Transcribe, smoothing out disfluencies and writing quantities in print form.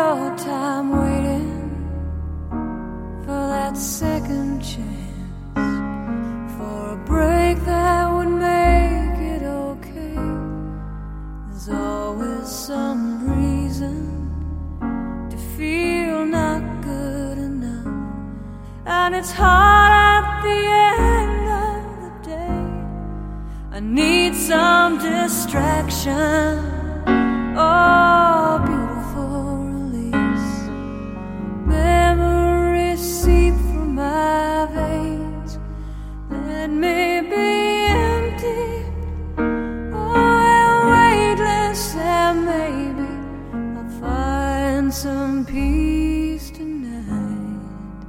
all time waiting for that second chance, for a break that would make it okay. There's always some reason to feel not good enough, and it's hard at the end of the day. I need some distraction. Oh,